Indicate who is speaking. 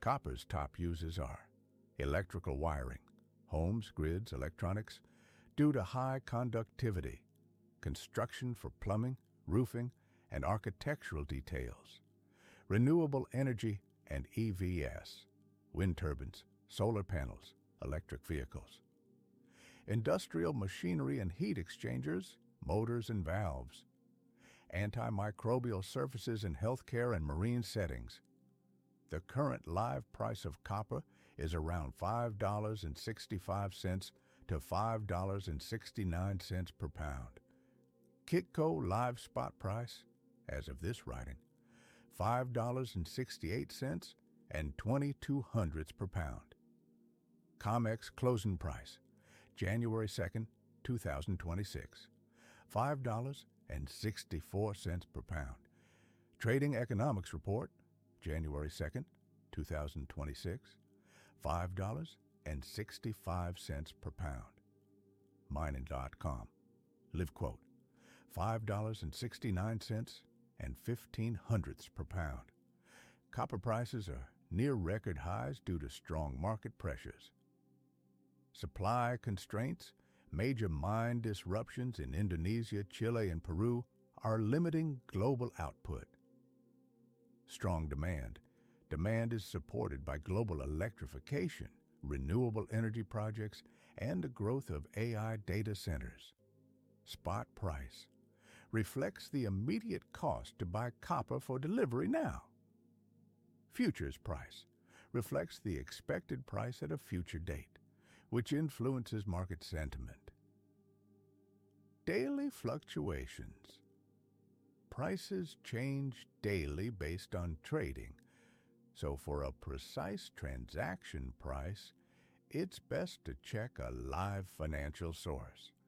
Speaker 1: Copper's top uses are electrical wiring, homes, grids, electronics, due to high conductivity, construction for plumbing, roofing, and architectural details, renewable energy and EVs, wind turbines, solar panels, electric vehicles, industrial machinery and heat exchangers, motors and valves, antimicrobial surfaces in healthcare and marine settings. The current live price of copper is around $5.65 to $5.69 per pound. Kitco live spot price, as of this writing, $5.68 and 2/200 per pound. COMEX closing price, January 2nd, 2026, $5.64 per pound. Trading Economics Report, January 2nd, 2026, $5.65 per pound. Mining.com, live quote, $5.69 and 1/1500 per pound. Copper prices are near record highs due to strong market pressures. Supply constraints, major mine disruptions in Indonesia, Chile, and Peru are limiting global output. Strong demand. Demand is supported by global electrification, renewable energy projects, and the growth of AI data centers. Spot price reflects the immediate cost to buy copper for delivery now. Futures price reflects the expected price at a future date, which influences market sentiment. Daily fluctuations. Prices change daily based on trading, so for a precise transaction price, it's best to check a live financial source.